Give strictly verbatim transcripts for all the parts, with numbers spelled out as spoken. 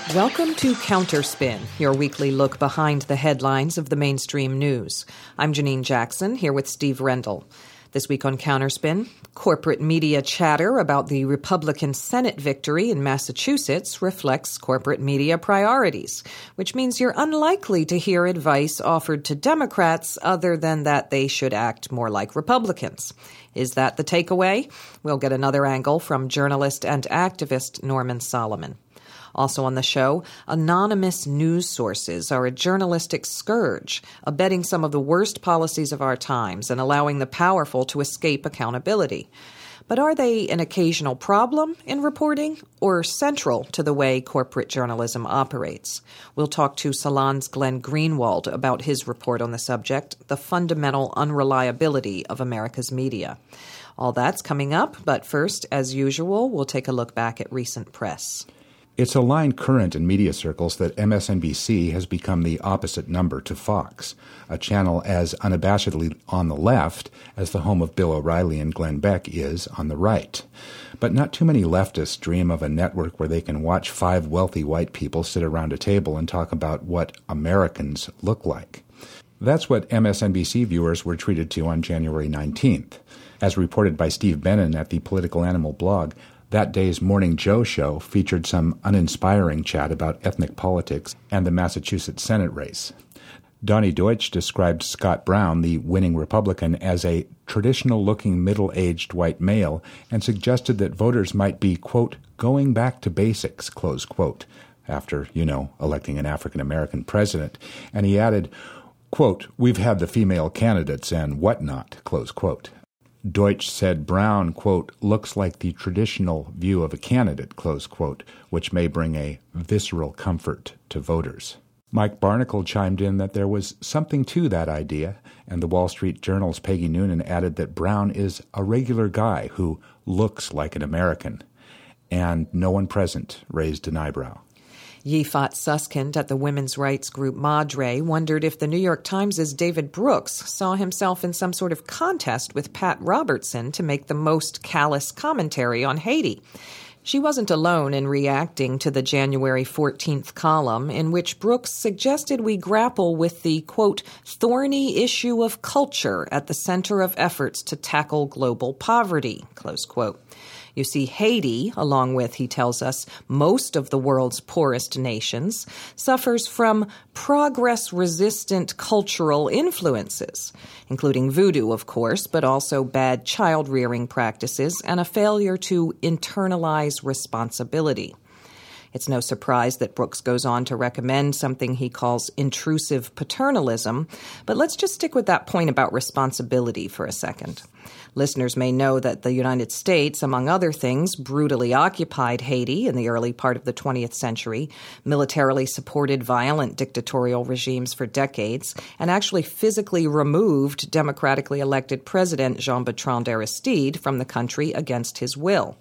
Welcome to Counterspin, your weekly look behind the headlines of the mainstream news. I'm Janine Jackson, here with Steve Rendell. This week on Counterspin, corporate media chatter about the Republican Senate victory in Massachusetts reflects corporate media priorities, which means you're unlikely to hear advice offered to Democrats other than that they should act more like Republicans. Is that the takeaway? We'll get another angle from journalist and activist Norman Solomon. Also on the show, anonymous news sources are a journalistic scourge, abetting some of the worst policies of our times and allowing the powerful to escape accountability. But are they an occasional problem in reporting or central to the way corporate journalism operates? We'll talk to Salon's Glenn Greenwald about his report on the subject, The Fundamental Unreliability of America's Media. All that's coming up, but first, as usual, we'll take a look back at recent press. It's a line current in media circles that M S N B C has become the opposite number to Fox, a channel as unabashedly on the left as the home of Bill O'Reilly and Glenn Beck is on the right. But not too many leftists dream of a network where they can watch five wealthy white people sit around a table and talk about what Americans look like. That's what M S N B C viewers were treated to on January nineteenth. As reported by Steve Bannon at the Political Animal blog, that day's Morning Joe show featured some uninspiring chat about ethnic politics and the Massachusetts Senate race. Donnie Deutsch described Scott Brown, the winning Republican, as a traditional-looking middle-aged white male and suggested that voters might be, quote, going back to basics, close quote, after, you know, electing an African-American president. And he added, quote, we've had the female candidates and whatnot, close quote. Deutsch said Brown, quote, looks like the traditional view of a candidate, close quote, which may bring a visceral comfort to voters. Mike Barnicle chimed in that there was something to that idea, and the Wall Street Journal's Peggy Noonan added that Brown is a regular guy who looks like an American, and no one present raised an eyebrow. Yifat Suskind at the women's rights group Madre wondered if the New York Times' David Brooks saw himself in some sort of contest with Pat Robertson to make the most callous commentary on Haiti. She wasn't alone in reacting to the January fourteenth column in which Brooks suggested we grapple with the, quote, thorny issue of culture at the center of efforts to tackle global poverty, close quote. You see, Haiti, along with, he tells us, most of the world's poorest nations, suffers from progress-resistant cultural influences, including voodoo, of course, but also bad child-rearing practices and a failure to internalize responsibility. It's no surprise that Brooks goes on to recommend something he calls intrusive paternalism, but let's just stick with that point about responsibility for a second. Listeners may know that the United States, among other things, brutally occupied Haiti in the early part of the twentieth century, militarily supported violent dictatorial regimes for decades, and actually physically removed democratically elected President Jean-Bertrand Aristide from the country against his will.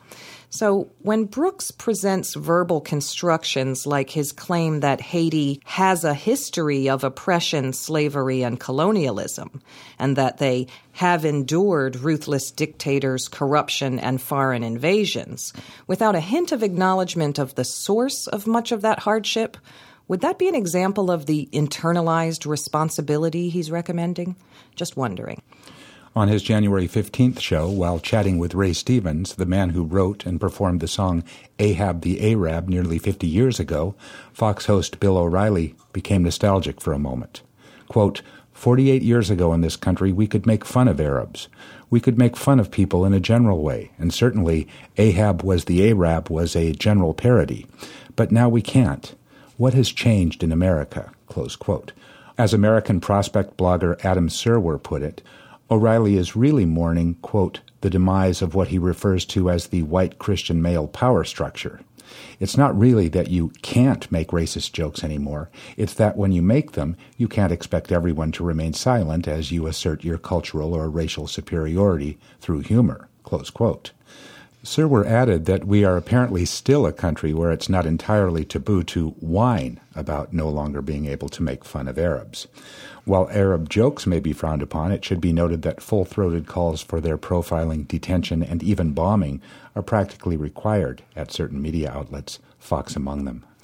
So when Brooks presents verbal constructions like his claim that Haiti has a history of oppression, slavery, and colonialism, and that they have endured ruthless dictators, corruption, and foreign invasions, without a hint of acknowledgement of the source of much of that hardship, would that be an example of the internalized responsibility he's recommending? Just wondering. On his January fifteenth show, while chatting with Ray Stevens, the man who wrote and performed the song Ahab the Arab nearly fifty years ago, Fox host Bill O'Reilly became nostalgic for a moment. Quote, forty-eight years ago in this country, we could make fun of Arabs. We could make fun of people in a general way, and certainly Ahab was the Arab was a general parody. But now we can't. What has changed in America? Close quote. As American prospect blogger Adam Serwer put it, O'Reilly is really mourning, quote, the demise of what he refers to as the white Christian male power structure. It's not really that you can't make racist jokes anymore. It's that when you make them, you can't expect everyone to remain silent as you assert your cultural or racial superiority through humor, close quote. Serwer added that we are apparently still a country where it's not entirely taboo to whine about no longer being able to make fun of Arabs. While Arab jokes may be frowned upon, it should be noted that full-throated calls for their profiling, detention, and even bombing are practically required at certain media outlets, Fox among them.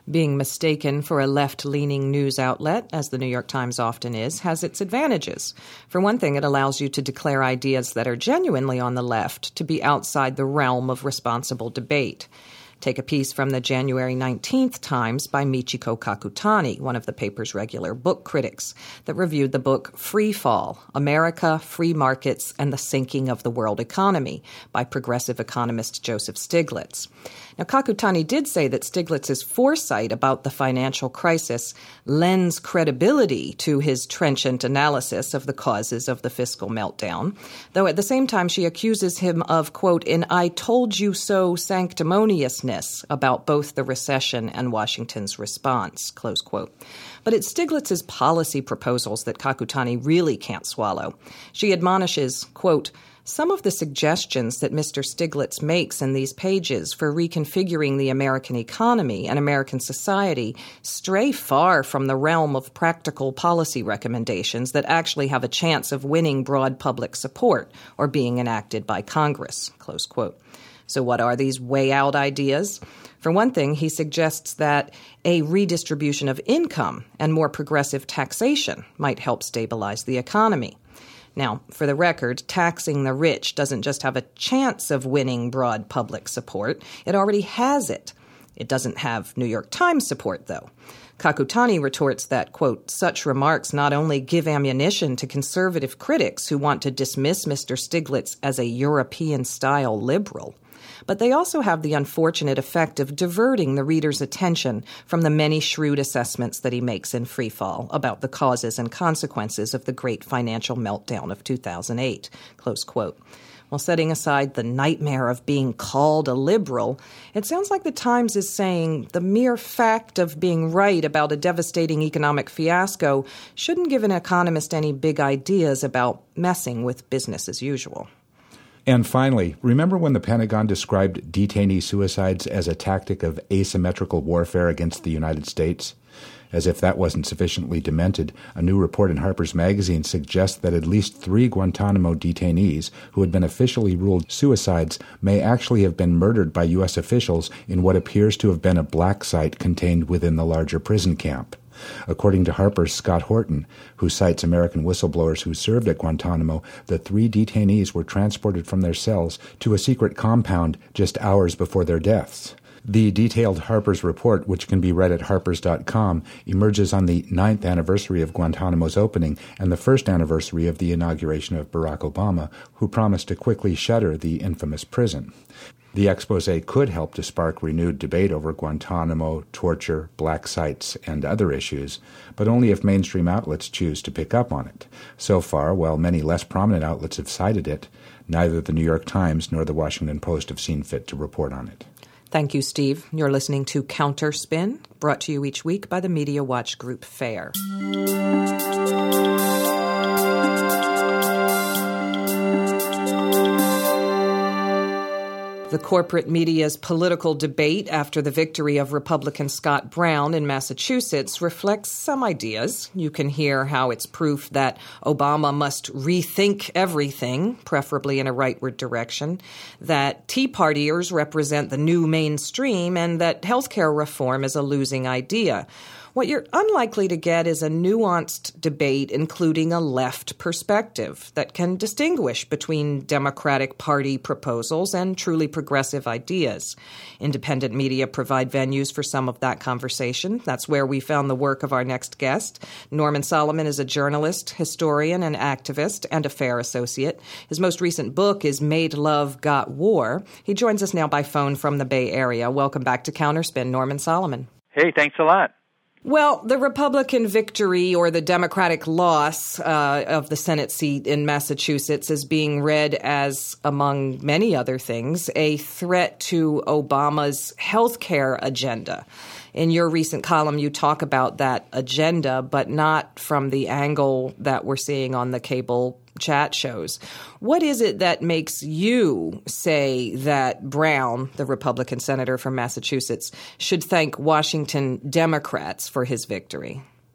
Being mistaken for a left-leaning news outlet, as the New York Times often is, has its advantages. For one thing, it allows you to declare ideas that are genuinely on the left to be outside the realm of responsible debate. Take a piece from the January nineteenth Times by Michiko Kakutani, one of the paper's regular book critics, that reviewed the book Free Fall, America, Free Markets, and the Sinking of the World Economy by progressive economist Joseph Stiglitz. Now, Kakutani did say that Stiglitz's foresight about the financial crisis lends credibility to his trenchant analysis of the causes of the fiscal meltdown, though at the same time she accuses him of, quote, an I told you so sanctimoniousness about both the recession and Washington's response, close quote. But it's Stiglitz's policy proposals that Kakutani really can't swallow. She admonishes, quote, some of the suggestions that Mister Stiglitz makes in these pages for reconfiguring the American economy and American society stray far from the realm of practical policy recommendations that actually have a chance of winning broad public support or being enacted by Congress, close quote. So what are these way-out ideas? For one thing, he suggests that a redistribution of income and more progressive taxation might help stabilize the economy. Now, for the record, taxing the rich doesn't just have a chance of winning broad public support. It already has it. It doesn't have New York Times support, though. Kakutani retorts that, quote, such remarks not only give ammunition to conservative critics who want to dismiss Mister Stiglitz as a European-style liberal, but they also have the unfortunate effect of diverting the reader's attention from the many shrewd assessments that he makes in Free Fall about the causes and consequences of the great financial meltdown of two thousand eight, close quote. While setting aside the nightmare of being called a liberal, it sounds like the Times is saying the mere fact of being right about a devastating economic fiasco shouldn't give an economist any big ideas about messing with business as usual. And finally, remember when the Pentagon described detainee suicides as a tactic of asymmetrical warfare against the United States? As if that wasn't sufficiently demented, a new report in Harper's Magazine suggests that at least three Guantanamo detainees who had been officially ruled suicides may actually have been murdered by U S officials in what appears to have been a black site contained within the larger prison camp. According to Harper's Scott Horton, who cites American whistleblowers who served at Guantanamo, the three detainees were transported from their cells to a secret compound just hours before their deaths. The detailed Harper's report, which can be read at harpers dot com, emerges on the ninth anniversary of Guantanamo's opening and the first anniversary of the inauguration of Barack Obama, who promised to quickly shutter the infamous prison. The expose could help to spark renewed debate over Guantanamo, torture, black sites, and other issues, but only if mainstream outlets choose to pick up on it. So far, while many less prominent outlets have cited it, neither the New York Times nor the Washington Post have seen fit to report on it. Thank you, Steve. You're listening to Counterspin, brought to you each week by the Media Watch Group FAIR. The corporate media's political debate after the victory of Republican Scott Brown in Massachusetts reflects some ideas. You can hear how it's proof that Obama must rethink everything, preferably in a rightward direction, that Tea Partiers represent the new mainstream, and that healthcare reform is a losing idea. What you're unlikely to get is a nuanced debate including a left perspective that can distinguish between Democratic Party proposals and truly progressive ideas. Independent media provide venues for some of that conversation. That's where we found the work of our next guest. Norman Solomon is a journalist, historian, and activist, and a FAIR associate. His most recent book is Made Love, Got War. He joins us now by phone from the Bay Area. Welcome back to Counterspin, Norman Solomon. Hey, thanks a lot. Well, the Republican victory or the Democratic loss uh, of the Senate seat in Massachusetts is being read as, among many other things, a threat to Obama's health care agenda. In your recent column, you talk about that agenda, but not from the angle that we're seeing on the cable chat shows. What is it that makes you say that Brown, the Republican senator from Massachusetts, should thank Washington Democrats for his victory?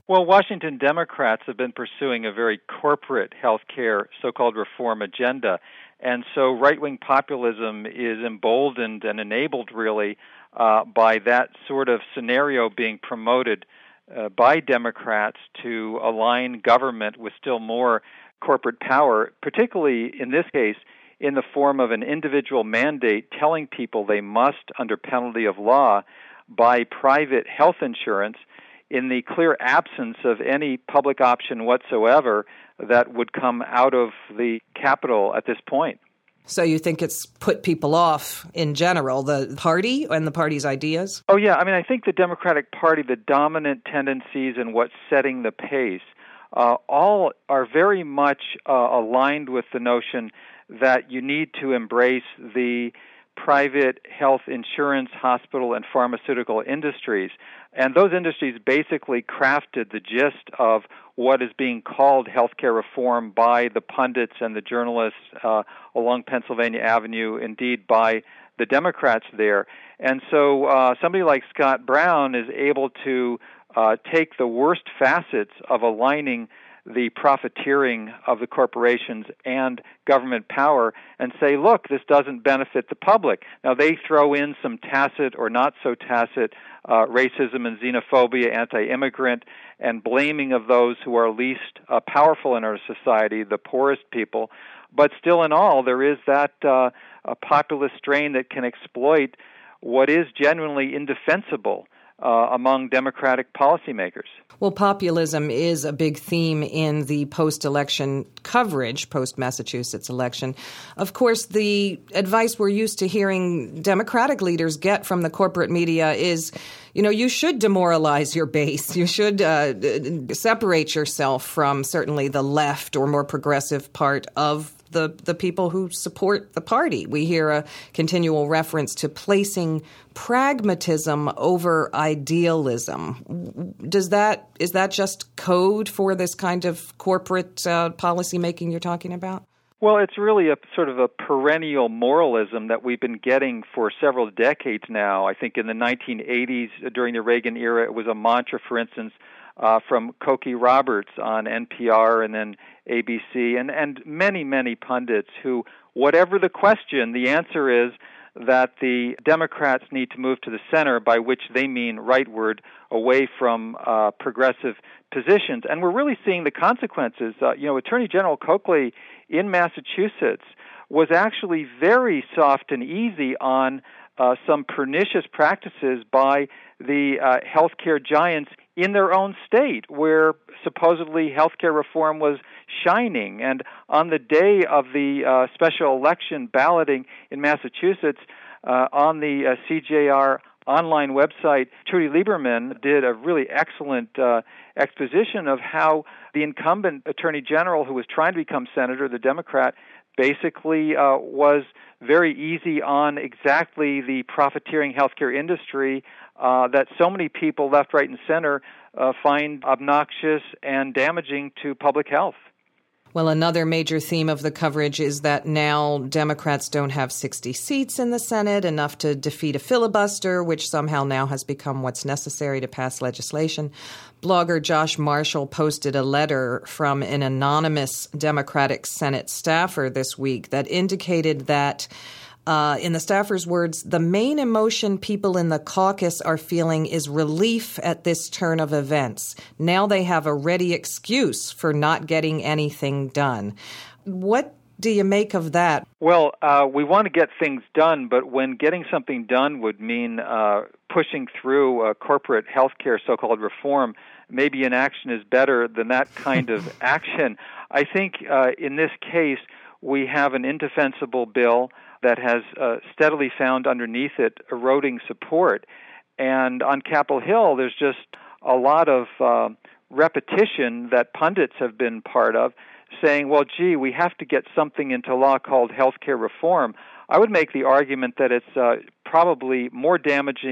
Well, Washington Democrats have been pursuing a very corporate health care so-called reform agenda. And so right-wing populism is emboldened and enabled, really, uh, by that sort of scenario being promoted uh, by Democrats to align government with still more corporate power, particularly in this case in the form of an individual mandate telling people they must, under penalty of law, buy private health insurance in the clear absence of any public option whatsoever that would come out of the Capitol at this point. So you think it's put people off in general, the party and the party's ideas? Oh, yeah. I mean, I think the Democratic Party, the dominant tendencies and what's setting the pace, uh, all are very much uh, aligned with the notion that you need to embrace the private health insurance, hospital, and pharmaceutical industries. And those industries basically crafted the gist of what is being called healthcare reform by the pundits and the journalists uh, along Pennsylvania Avenue, indeed by the Democrats there. And so uh, somebody like Scott Brown is able to uh, take the worst facets of aligning the profiteering of the corporations and government power and say, look, this doesn't benefit the public. Now, they throw in some tacit or not so tacit uh, racism and xenophobia, anti-immigrant, and blaming of those who are least uh, powerful in our society, the poorest people. But still in all, there is that uh, a populist strain that can exploit what is genuinely indefensible Uh, among Democratic policymakers. Well, populism is a big theme in the post-election coverage, post-Massachusetts election. Of course, the advice we're used to hearing Democratic leaders get from the corporate media is, you know, you should demoralize your base. You should uh, separate yourself from certainly the left or more progressive part of the the people who support the party. We hear a continual reference to placing pragmatism over idealism. Does that is that just code for this kind of corporate uh, policy making you're talking about? Well, it's really a sort of a perennial moralism that we've been getting for several decades now. I think in the nineteen eighties, during the Reagan era, it was a mantra, for instance, Uh, from Cokie Roberts on N P R and then A B C, and, and many, many pundits who, whatever the question, the answer is that the Democrats need to move to the center, by which they mean rightward, away from uh, progressive positions. And we're really seeing the consequences. Uh, you know, Attorney General Coakley in Massachusetts was actually very soft and easy on uh, some pernicious practices by the uh, healthcare giants in their own state, where supposedly healthcare reform was shining. And on the day of the uh, special election balloting in Massachusetts, uh, on the uh, C J R online website, Trudy Lieberman did a really excellent uh, exposition of how the incumbent Attorney General, who was trying to become senator, the Democrat, basically uh, was very easy on exactly the profiteering healthcare industry uh, that so many people left, right, and center uh, find obnoxious and damaging to public health. Well, another major theme of the coverage is that now Democrats don't have sixty seats in the Senate, enough to defeat a filibuster, which somehow now has become what's necessary to pass legislation. Blogger Josh Marshall posted a letter from an anonymous Democratic Senate staffer this week that indicated that, Uh, in the staffer's words, the main emotion people in the caucus are feeling is relief at this turn of events. Now they have a ready excuse for not getting anything done. What do you make of that? Well, uh, we want to get things done, but when getting something done would mean uh, pushing through uh, corporate healthcare so-called reform, maybe inaction is better than that kind of action. I think uh, in this case, we have an indefensible bill that has uh, steadily found underneath it eroding support. And on Capitol Hill, there's just a lot of uh, repetition that pundits have been part of, saying, well, gee, we have to get something into law called healthcare reform. I would make the argument that it's uh, probably more damaging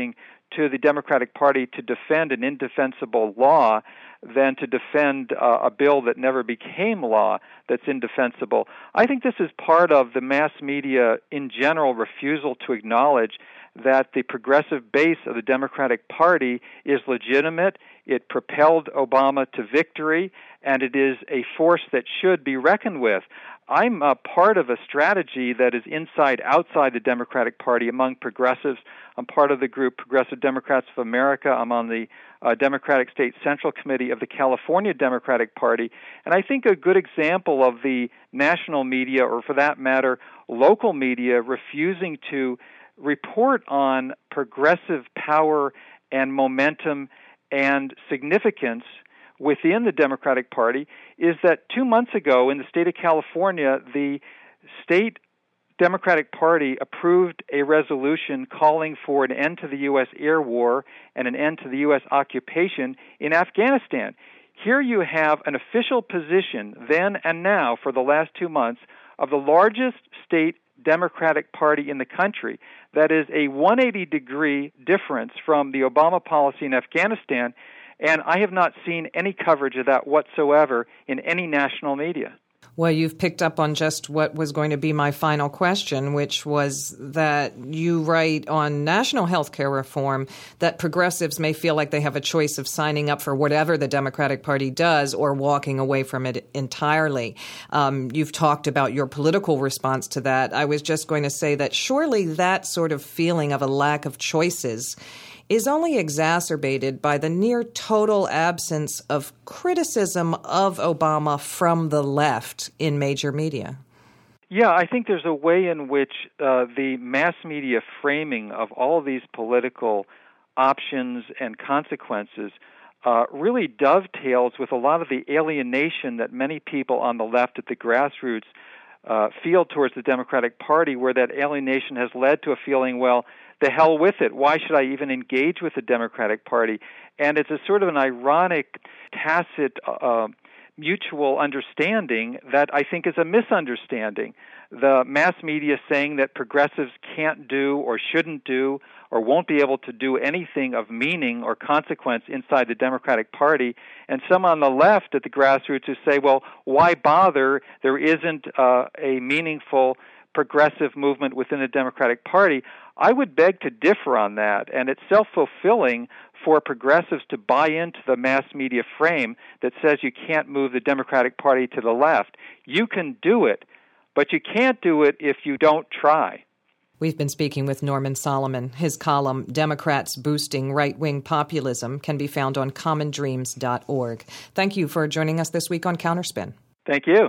to the Democratic Party to defend an indefensible law than to defend uh, a bill that never became law that's indefensible. I think this is part of the mass media in general refusal to acknowledge that the progressive base of the Democratic Party is legitimate. It propelled Obama to victory, and it is a force that should be reckoned with. I'm a part of a strategy that is inside, outside the Democratic Party among progressives. I'm part of the group Progressive Democrats of America. I'm on the uh, Democratic State Central Committee of the California Democratic Party. And I think a good example of the national media, or for that matter, local media, refusing to report on progressive power and momentum and significance within the Democratic Party is that two months ago in the state of California, the state Democratic Party approved a resolution calling for an end to the U S air war and an end to the U S occupation in Afghanistan. Here you have an official position then and now for the last two months of the largest state Democratic Party in the country. That is a one hundred eighty degree difference from the Obama policy in Afghanistan, and I have not seen any coverage of that whatsoever in any national media. Well, you've picked up on just what was going to be my final question, which was that you write on national health care reform that progressives may feel like they have a choice of signing up for whatever the Democratic Party does or walking away from it entirely. Um, you've talked about your political response to that. I was just going to say that surely that sort of feeling of a lack of choices is only exacerbated by the near total absence of criticism of Obama from the left in major media. Yeah, I think there's a way in which uh, the mass media framing of all of these political options and consequences uh, really dovetails with a lot of the alienation that many people on the left at the grassroots uh, feel towards the Democratic Party, where that alienation has led to a feeling, well, the hell with it. Why should I even engage with the Democratic Party? And it's a sort of an ironic, tacit, uh, mutual understanding that I think is a misunderstanding. The mass media saying that progressives can't do or shouldn't do or won't be able to do anything of meaning or consequence inside the Democratic Party, and some on the left at the grassroots who say, well, why bother? There isn't uh, a meaningful progressive movement within the Democratic Party. I would beg to differ on that, and it's self-fulfilling for progressives to buy into the mass media frame that says you can't move the Democratic Party to the left. You can do it, but you can't do it if you don't try. We've been speaking with Norman Solomon. His column, Democrats Boosting Right-Wing Populism, can be found on common dreams dot org. Thank you for joining us this week on Counterspin. Thank you.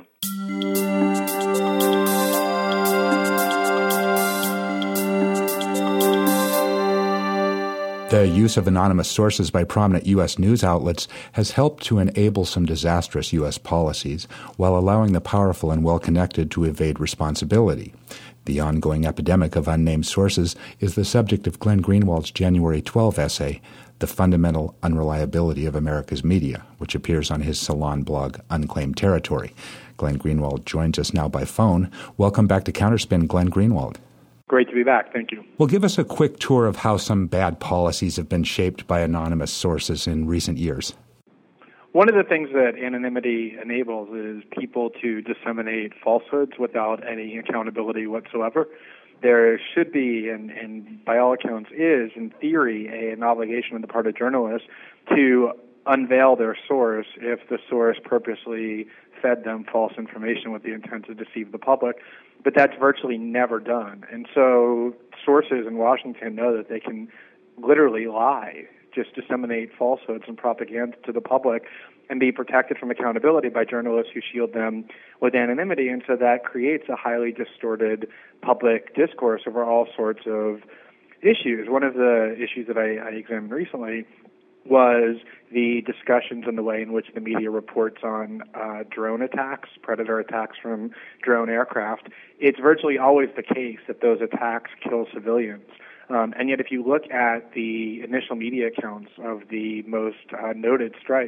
The use of anonymous sources by prominent U S news outlets has helped to enable some disastrous U S policies while allowing the powerful and well-connected to evade responsibility. The ongoing epidemic of unnamed sources is the subject of Glenn Greenwald's January twelfth essay, The Fundamental Unreliability of America's Media, which appears on his Salon blog, Unclaimed Territory. Glenn Greenwald joins us now by phone. Welcome back to Counterspin, Glenn Greenwald. Great to be back. Thank you. Well, give us a quick tour of how some bad policies have been shaped by anonymous sources in recent years. One of the things that anonymity enables is people to disseminate falsehoods without any accountability whatsoever. There should be, and, and by all accounts is, in theory, a, an obligation on the part of journalists to unveil their source if the source purposely fed them false information with the intent to deceive the public. But that's virtually never done. And so sources in Washington know that they can literally lie, just disseminate falsehoods and propaganda to the public and be protected from accountability by journalists who shield them with anonymity. And so that creates a highly distorted public discourse over all sorts of issues. One of the issues that I, I examined recently was the discussions and the way in which the media reports on uh, drone attacks, predator attacks from drone aircraft. It's virtually always the case that those attacks kill civilians. Um, and yet if you look at the initial media accounts of the most uh, noted strikes,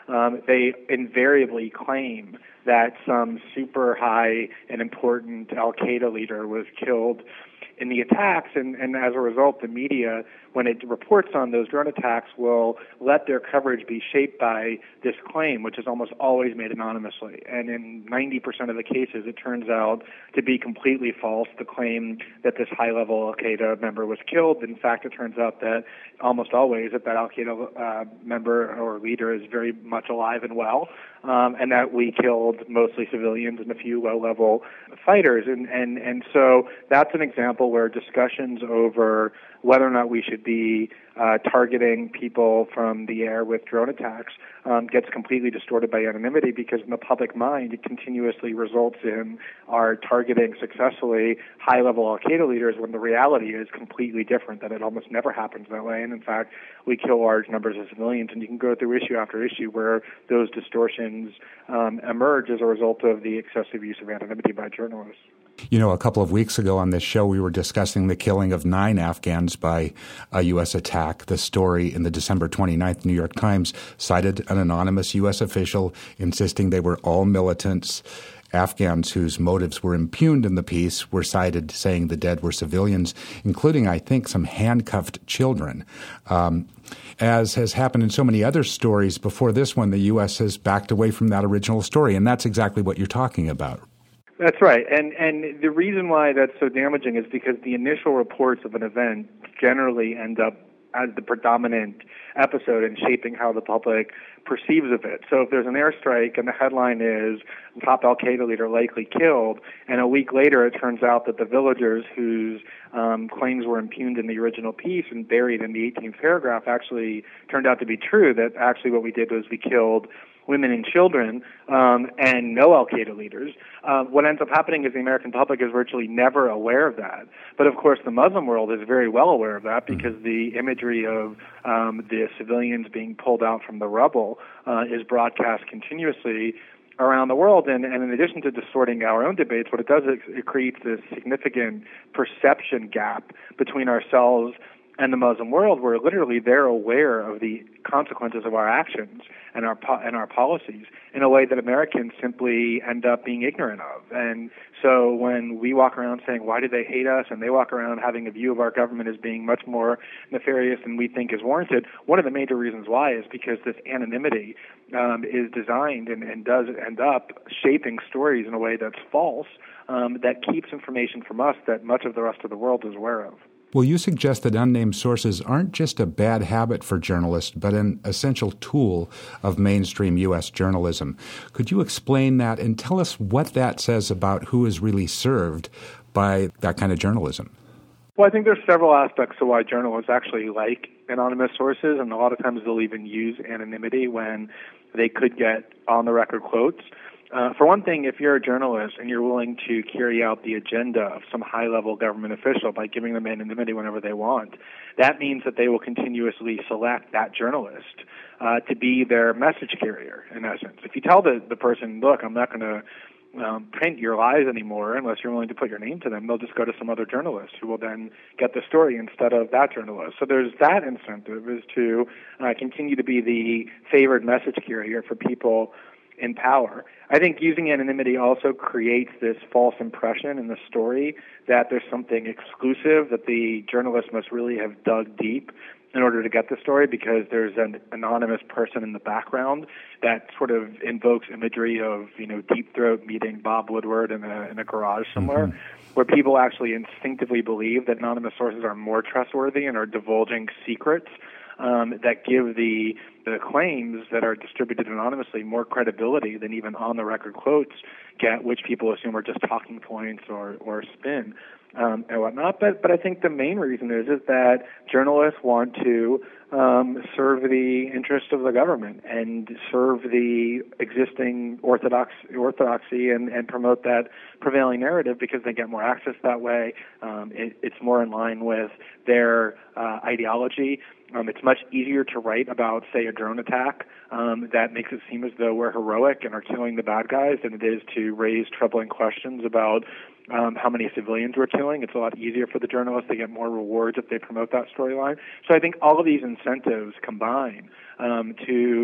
um, they invariably claim that some super high and important Al-Qaeda leader was killed in the attacks, and, and as a result, the media, when it reports on those drone attacks, will let their coverage be shaped by this claim, which is almost always made anonymously. And in ninety percent of the cases, it turns out to be completely false, the claim that this high-level Al-Qaeda member was killed. In fact, it turns out that almost always that that Al-Qaeda uh, member or leader is very much alive and well, um, and that we killed mostly civilians and a few low-level fighters. And, and, and so that's an example where discussions over whether or not we should be uh, targeting people from the air with drone attacks um, gets completely distorted by anonymity, because in the public mind it continuously results in our targeting successfully high-level Al-Qaeda leaders, when the reality is completely different, that it almost never happens that way. And in fact, we kill large numbers of civilians, and you can go through issue after issue where those distortions um, emerge as a result of the excessive use of anonymity by journalists. You know, a couple of weeks ago on this show, we were discussing the killing of nine Afghans by a U S attack. The story in the December twenty-ninth New York Times cited an anonymous U S official insisting they were all militants. Afghans whose motives were impugned in the piece were cited saying the dead were civilians, including, I think, some handcuffed children. Um, as has happened in so many other stories before this one, the U S has backed away from that original story, and that's exactly what you're talking about. That's right. And and the reason why that's so damaging is because the initial reports of an event generally end up as the predominant episode in shaping how the public perceives of it. So if there's an airstrike and the headline is top Al-Qaeda leader likely killed, and a week later it turns out that the villagers whose um, claims were impugned in the original piece and buried in the eighteenth paragraph actually turned out to be true, that actually what we did was we killed women and children, um, and no Al-Qaeda leaders, uh, what ends up happening is the American public is virtually never aware of that. But of course, the Muslim world is very well aware of that, because the imagery of um, the civilians being pulled out from the rubble uh, is broadcast continuously around the world. And, and in addition to distorting our own debates, what it does is it creates this significant perception gap between ourselves and the Muslim world, where literally they're aware of the consequences of our actions and our po- and our policies in a way that Americans simply end up being ignorant of. And so when we walk around saying, why do they hate us, and they walk around having a view of our government as being much more nefarious than we think is warranted, one of the major reasons why is because this anonymity um, is designed and, and does end up shaping stories in a way that's false, um, that keeps information from us that much of the rest of the world is aware of. Well, you suggest that unnamed sources aren't just a bad habit for journalists, but an essential tool of mainstream U S journalism. Could you explain that and tell us what that says about who is really served by that kind of journalism? Well, I think there's several aspects to why journalists actually like anonymous sources, and a lot of times they'll even use anonymity when they could get on-the-record quotes. Uh, for one thing, if you're a journalist and you're willing to carry out the agenda of some high-level government official by giving them anonymity whenever they want, that means that they will continuously select that journalist uh, to be their message carrier, in essence. If you tell the, the person, look, I'm not going to um, print your lies anymore unless you're willing to put your name to them, they'll just go to some other journalist who will then get the story instead of that journalist. So there's that incentive, is to uh, continue to be the favored message carrier for people in power. I think using anonymity also creates this false impression in the story that there's something exclusive, that the journalist must really have dug deep in order to get the story, because there's an anonymous person in the background that sort of invokes imagery of, you know, Deep Throat meeting Bob Woodward in a in a garage somewhere, mm-hmm. where people actually instinctively believe that anonymous sources are more trustworthy and are divulging secrets Um, that give the the claims that are distributed anonymously more credibility than even on-the-record quotes get, which people assume are just talking points or, or spin um, and whatnot. But but I think the main reason is is that journalists want to um, serve the interest of the government and serve the existing orthodox orthodoxy and, and promote that prevailing narrative, because they get more access that way. Um, it, it's more in line with their uh, ideology. Um, it's much easier to write about, say, a drone attack um, that makes it seem as though we're heroic and are killing the bad guys than it is to raise troubling questions about um, how many civilians we're killing. It's a lot easier for the journalists. They get more rewards if they promote that storyline. So I think all of these incentives combine um, to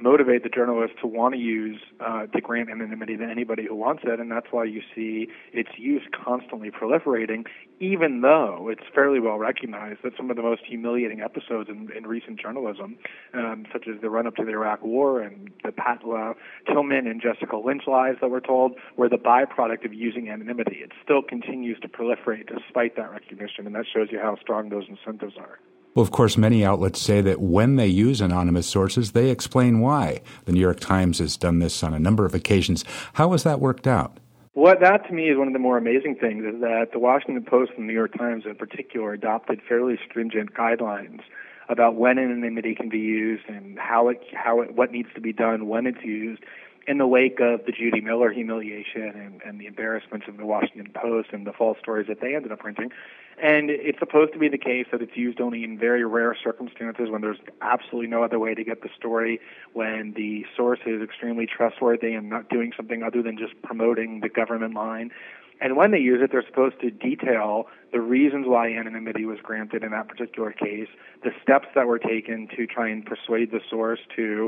motivate the journalist to want to use, uh, to grant anonymity to anybody who wants it, and that's why you see its use constantly proliferating, even though it's fairly well recognized that some of the most humiliating episodes in, in recent journalism, um, such as the run-up to the Iraq War and the Pat uh, Tillman and Jessica Lynch lies that we're told, were the byproduct of using anonymity. It still continues to proliferate despite that recognition, and that shows you how strong those incentives are. Well, of course, many outlets say that when they use anonymous sources, they explain why. The New York Times has done this on a number of occasions. How has that worked out? What that, to me, is one of the more amazing things, is that the Washington Post and the New York Times in particular adopted fairly stringent guidelines about when anonymity can be used and how it, how it, what needs to be done when it's used, in the wake of the Judy Miller humiliation and, and the embarrassments of the Washington Post and the false stories that they ended up printing. And it's supposed to be the case that it's used only in very rare circumstances, when there's absolutely no other way to get the story, when the source is extremely trustworthy and not doing something other than just promoting the government line. And when they use it, they're supposed to detail the reasons why anonymity was granted in that particular case, the steps that were taken to try and persuade the source to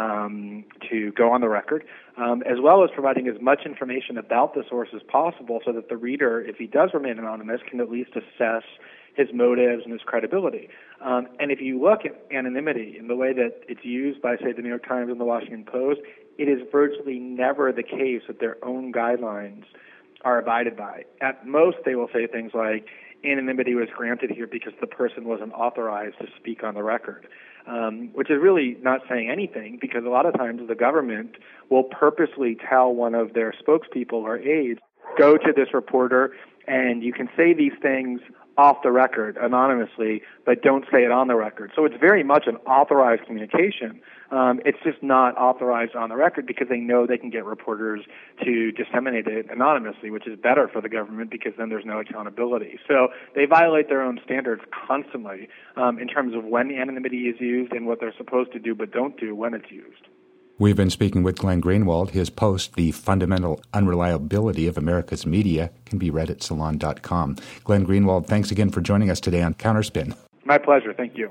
um, to go on the record, um, as well as providing as much information about the source as possible so that the reader, if he does remain anonymous, can at least assess his motives and his credibility. Um, and if you look at anonymity in the way that it's used by, say, the New York Times and the Washington Post, it is virtually never the case that their own guidelines are abided by. At most, they will say things like, anonymity was granted here because the person wasn't authorized to speak on the record, um, which is really not saying anything, because a lot of times the government will purposely tell one of their spokespeople or aides, go to this reporter and you can say these things off the record anonymously, but don't say it on the record. So it's very much an authorized communication. Um, it's just not authorized on the record because they know they can get reporters to disseminate it anonymously, which is better for the government because then there's no accountability. So they violate their own standards constantly um, in terms of when anonymity is used and what they're supposed to do but don't do when it's used. We've been speaking with Glenn Greenwald. His post, The Fundamental Unreliability of America's Media, can be read at salon dot com. Glenn Greenwald, thanks again for joining us today on Counterspin. My pleasure. Thank you.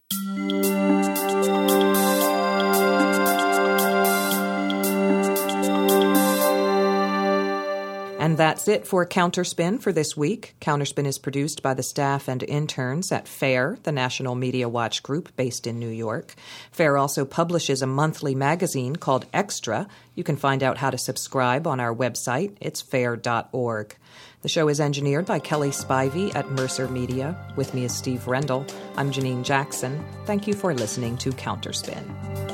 And that's it for Counterspin for this week. Counterspin is produced by the staff and interns at FAIR, the National Media Watch Group based in New York. FAIR also publishes a monthly magazine called Extra. You can find out how to subscribe on our website. It's fair dot org. The show is engineered by Kelly Spivey at Mercer Media. With me is Steve Rendell. I'm Janine Jackson. Thank you for listening to Counterspin.